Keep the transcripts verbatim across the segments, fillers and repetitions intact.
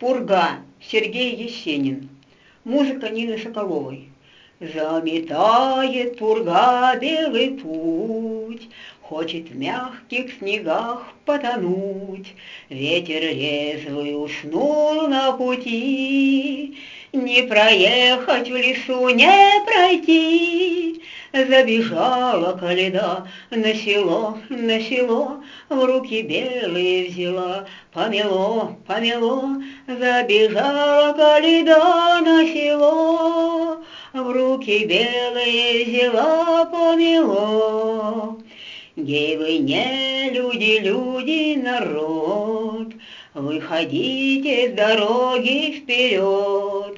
Пурга. Сергей Есенин. Музыка Нины Соколовой. Заметает пурга белый путь, хочет в мягких снегах потонуть. Ветер резвый уснул на пути, не проехать в лесу, не пройти. Забежала коляда на село, на село, в руки белые взяла, помело, помело. Забежала коляда на село, в руки белые взяла, помело. Гей, вы не люди, люди, народ, выходите с дороги вперед.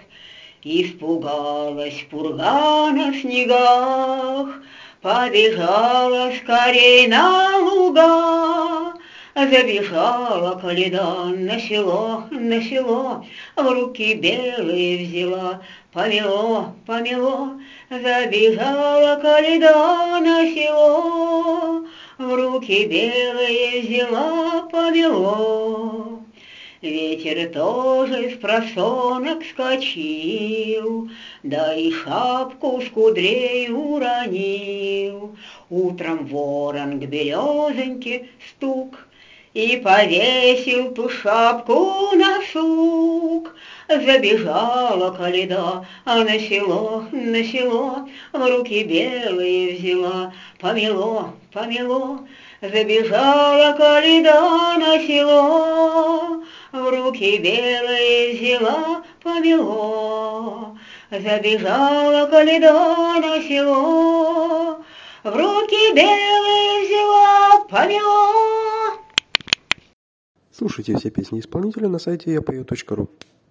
Испугалась пурга на снегах, побежала скорей на луга. Забежала коляда на село, на село, в руки белые взяла, помело, помело. Забежала коляда на село, в руки белые взяла, помело. Ветер тоже с просонок скочил, да и шапку с кудрей уронил. Утром ворон к березоньке стук и повесил ту шапку на сук. Забежала коляда на село, на село, в руки белые взяла, помело, помело. Забежала коляда на село, в руки белые взяла, помело. Забежала коляда на село, в руки белые взяла, помело. Слушайте все песни исполнителя на сайте я пою точка ру.